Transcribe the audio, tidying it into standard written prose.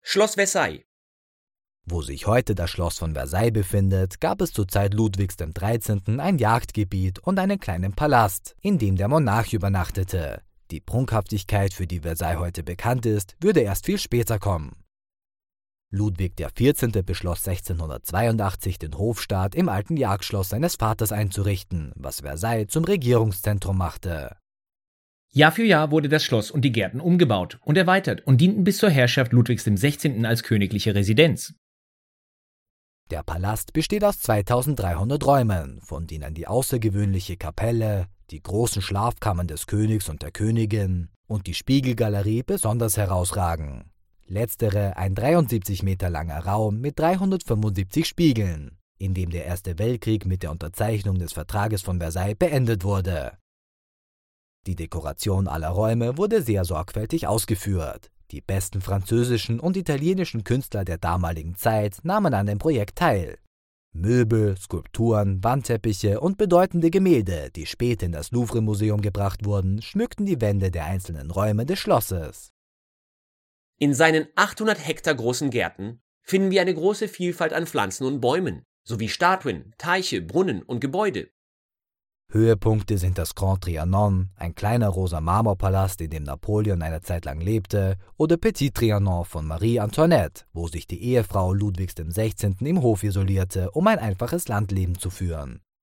Schloss Versailles. Wo sich heute das Schloss von Versailles befindet, gab es zur Zeit Ludwigs XIII. Ein Jagdgebiet und einen kleinen Palast, in dem der Monarch übernachtete. Die Prunkhaftigkeit, für die Versailles heute bekannt ist, würde erst viel später kommen. Ludwig XIV. Beschloss 1682, den Hofstaat im alten Jagdschloss seines Vaters einzurichten, was Versailles zum Regierungszentrum machte. Jahr für Jahr wurde das Schloss und die Gärten umgebaut und erweitert und dienten bis zur Herrschaft Ludwigs XVI. Als königliche Residenz. Der Palast besteht aus 2300 Räumen, von denen die außergewöhnliche Kapelle, die großen Schlafkammern des Königs und der Königin und die Spiegelgalerie besonders herausragen. Letztere ein 73 Meter langer Raum mit 375 Spiegeln, in dem der Erste Weltkrieg mit der Unterzeichnung des Vertrages von Versailles beendet wurde. Die Dekoration aller Räume wurde sehr sorgfältig ausgeführt. Die besten französischen und italienischen Künstler der damaligen Zeit nahmen an dem Projekt teil. Möbel, Skulpturen, Wandteppiche und bedeutende Gemälde, die später in das Louvre-Museum gebracht wurden, schmückten die Wände der einzelnen Räume des Schlosses. In seinen 800 Hektar großen Gärten finden wir eine große Vielfalt an Pflanzen und Bäumen, sowie Statuen, Teiche, Brunnen und Gebäude. Höhepunkte sind das Grand Trianon, ein kleiner rosa Marmorpalast, in dem Napoleon eine Zeit lang lebte, oder Petit Trianon von Marie Antoinette, wo sich die Ehefrau Ludwigs XVI. Im Hof isolierte, um ein einfaches Landleben zu führen.